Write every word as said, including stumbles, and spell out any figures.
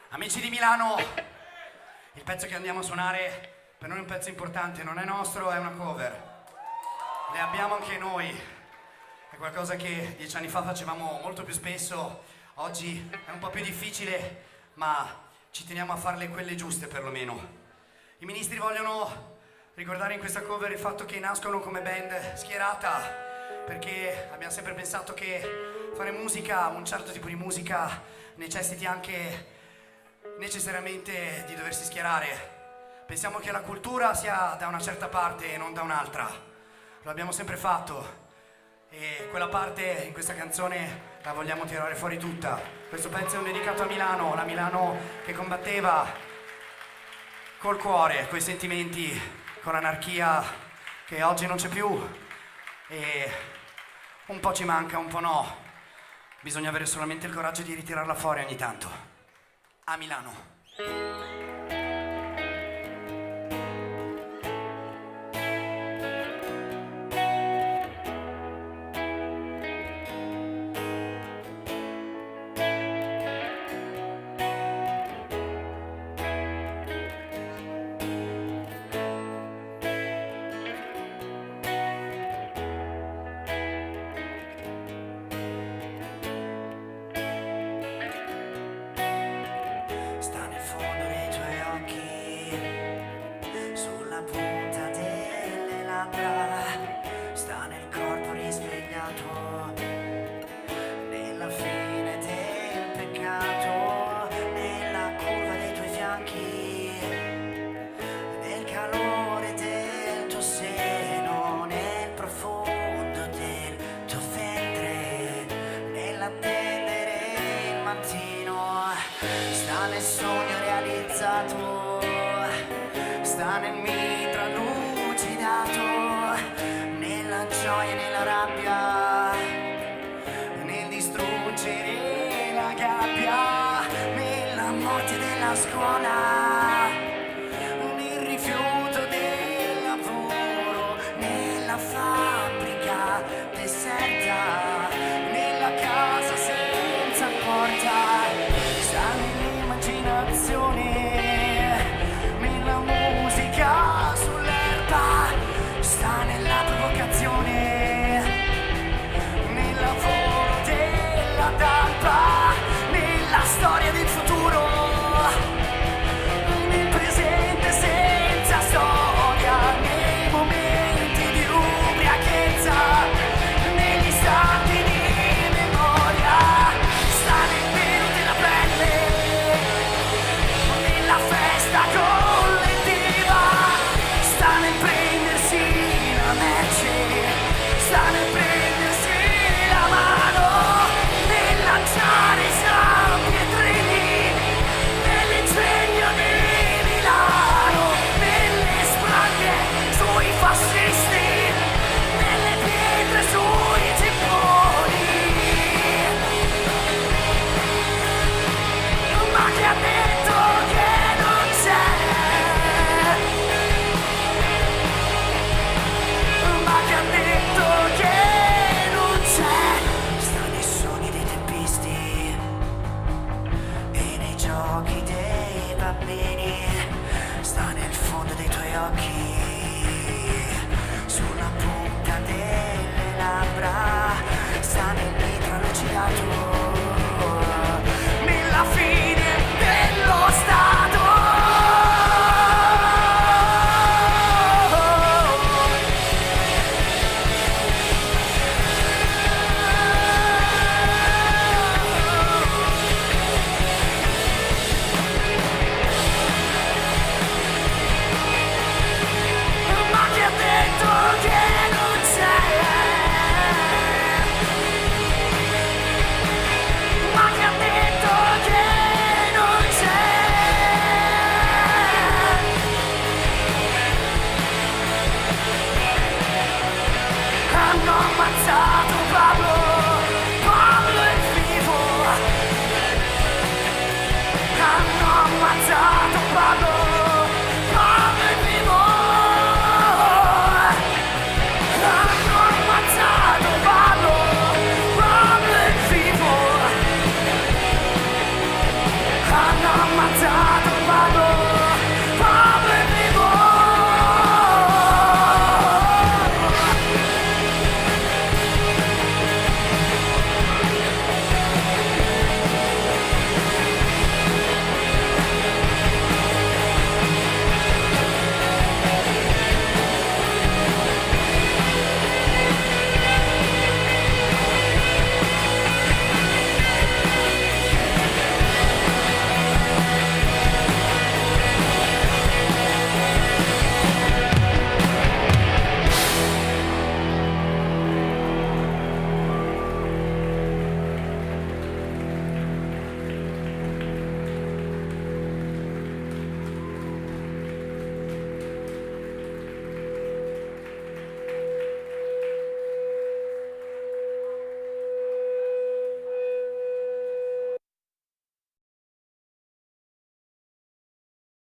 Amici di Milano, il pezzo che andiamo a suonare per noi è un pezzo importante, non è nostro, è una cover. Ne abbiamo anche noi, è qualcosa che dieci anni fa facevamo molto più spesso, oggi è un po' più difficile, ma ci teniamo a farle quelle giuste perlomeno. I ministri vogliono ricordare in questa cover il fatto che nascono come band schierata, perché abbiamo sempre pensato che fare musica, un certo tipo di musica, necessiti anche necessariamente di doversi schierare. Pensiamo che la cultura sia da una certa parte e non da un'altra. Lo abbiamo sempre fatto e quella parte in questa canzone la vogliamo tirare fuori tutta. Questo pezzo è un dedicato a Milano, la Milano che combatteva col cuore, coi sentimenti, con l'anarchia che oggi non c'è più e un po' ci manca, un po' no. Bisogna avere solamente il coraggio di ritirarla fuori ogni tanto. A Milano. Sta nel corpo risvegliato, nella fine del peccato, nella curva dei tuoi fianchi, nel calore del tuo seno, nel profondo del tuo ventre, nell'attendere il mattino. Sta nel sogno realizzato, sta nel mitra lucidato, nella gioia e nella rabbia, nel distruggere la gabbia, nella morte della scuola, nel rifiuto del lavoro, nella fabbrica deserta, nella casa senza porta. Sta nell'immaginazione, nella musica sull'erba, sta nella provocazione, nel lavoro della talpa, nella storia del futuro, nel presente senza storia, nei momenti di ubriachezza, negli istanti di memoria. Sta nel velo della pelle, nella festa collettiva, sta nel prendersi la merce, sta nel prendersi la mano, nel lanciare zampi e treni, nell'ingegno di Milano, nelle spranghe sui fascisti, nelle pietre sui gipponi. Ma chi ha detto che non c'è? Ma chi ha detto che non c'è? Sta nei sogni dei teppisti e nei giochi dei bambini, sta nel fondo dei tuoi occhi, sulla punta delle labbra, sta nel mitra lucidato,